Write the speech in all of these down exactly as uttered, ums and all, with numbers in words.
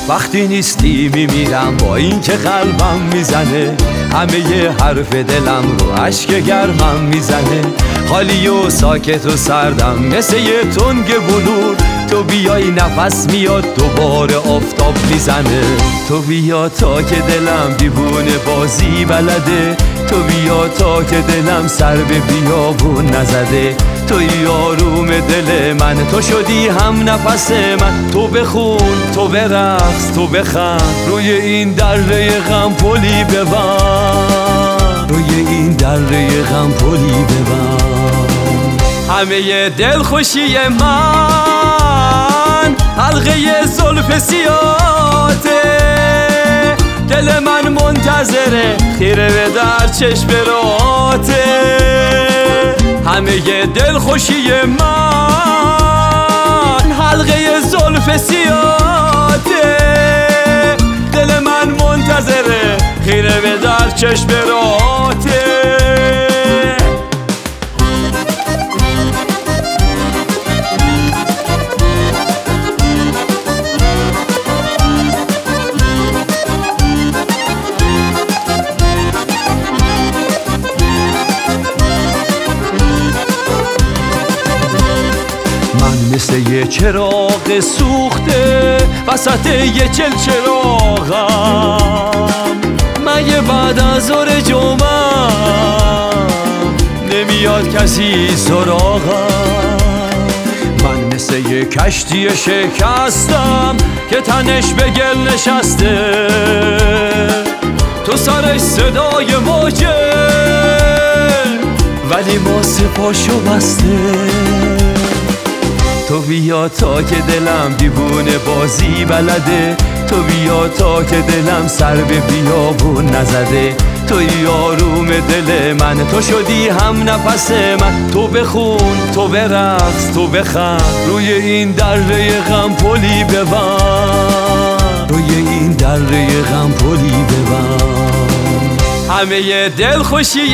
وقتی نیستی میمیرم با این که قلبم میزنه، همه ی حرف دلم رو اشک گرمم میزنه. خالی و ساکت و سردم مثل یه تنگ بلور، تو بیای نفس میاد دوباره آفتاب میزنه. تو بیا تا که دلم دیوونه بازی بلده، تو بیا تا که دلم سر به بیابون نزده. توی آروم دل من، تو شدی هم نفس من. تو بخون، تو برقص، تو بخند، روی این دره غم پلی ببند، روی این دره غم پلی ببند. همه دل خوشی من حلقه زلف سیاته، دل من منتظره خیره به در چشم راته. همه دل خوشی من حلقه زلف سیاته، دل من منتظره خیره به در چشم راته. من مثل یه چراغ سوخته وسط یه چل چراغم، من یه بعد از ظهر جمعم نمیاد کسی سراغم. من مثل یه کشتی شکستم که تنش به گل نشسته، تو سرش صدای موجه ولی ما سپاشو بسته. تو بیا تا که دلم دیوونه بازی بلده، تو بیا تا که دلم سر به بیابون نزده. توی آروم دل من، تو شدی هم نفس من. تو بخون، تو برقص، تو بخند، روی این دره غم پلی ببند، روی این دره غم پلی ببند. همه دل خوشی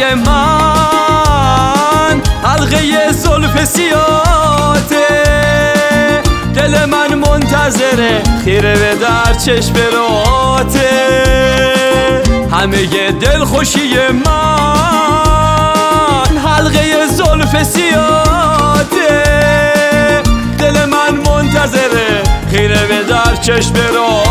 من حلقه زلف سیاته، دل من منتظره خیره به در چشم راته. همه دل خوشی من حلقه زلف سیاته، دل من منتظره خیره به در چشم راته.